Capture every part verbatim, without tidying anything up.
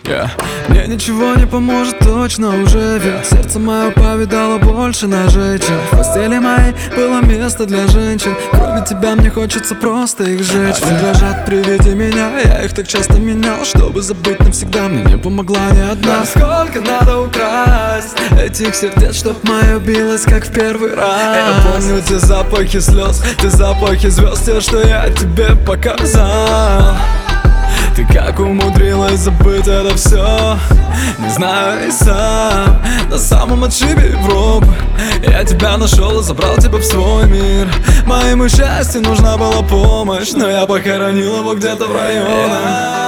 yeah. Мне ничего не поможет точно уже, ведь сердце мое повидало больше ножей, чем в постели моей было место для женщин. Кроме тебя мне хочется просто их сжечь. Они дрожат при виде меня, я их так часто менял, чтобы забыть навсегда, мне не помогла ни одна. Сколько надо украсть этих сердец, чтоб мое билось как в первый раз. Я помню те запахи слез, те запахи звезд, те, что я тебе показал. Ты как умудрилась забыть это все, не знаю и сам. На самом отшибе Европы я тебя нашел и забрал тебя в свой мир. Моему счастью нужна была помощь, но я похоронил его где-то в районах.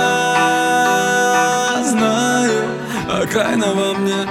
Я знаю, окраина во мне.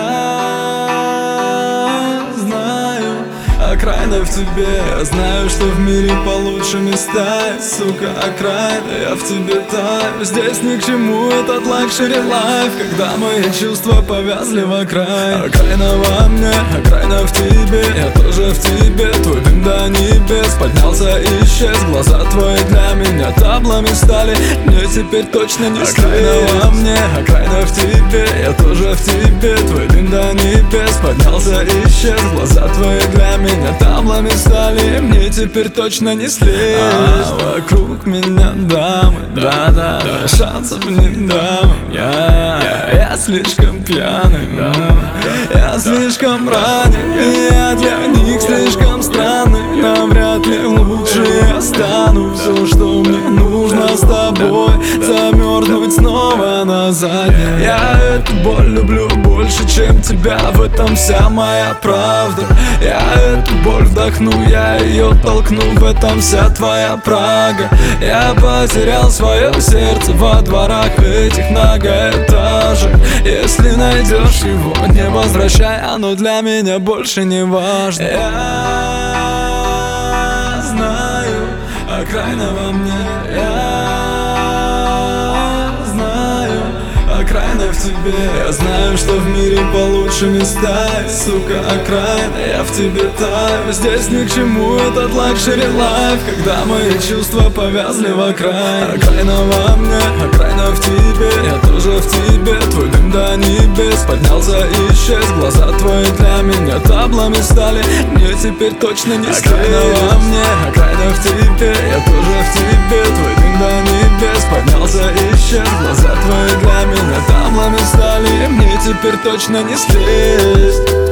Я знаю, окраина в тебе. Я знаю, что в мире получше места, сука, окраина, я в тебе таю. Здесь ни к чему этот лакшери лайф, когда мои чувства повязли в окраине. Окраина во мне, окраина в тебе, я тоже в тебе. Твой дым до небес поднялся и исчез. Глаза твои для меня таблами стали, мне теперь точно не слезть. Окраина во мне, окраина в тебе, я тоже в тебе. Твой дым до небес поднялся и исчез. Глаза твои для меня таблами стали, мне теперь точно не слезть. А вокруг меня дамы, да-да, шансов не дам. Я, я слишком пьяный, я слишком ранен, я для них слишком странный. Навряд ли лучше я стану. Все, что мне нужно с тобой, замерзнуть снова на заднее. Я эту боль люблю больше, чем тебя, в этом вся моя правда. Я эту боль вдохну, я ее толкну, в этом вся твоя Прага. Я потерял свое сердце во дворах этих многоэтажек. Если найдешь его, не возвращай, оно для меня больше не важно. Я знаю, окраина во мне. Я знаю, окраина в тебе. Я знаю, что в мире получше места, сука, окраина, я в тебе таю. Здесь ни к чему этот лакшери лайф, когда мои чувства повязли в окраине. Окраина во мне, окраина в тебе, я тоже в тебе. Твой дым до небес поднялся и исчез. Глаза твои для меня таблами стали, мне теперь точно не слезть. Окраина во мне, окраина в тебе, я тоже в тебе. Твой дым до небес поднялся и исчез. Глаза твои для меня таблами стали, мне теперь точно не слезть.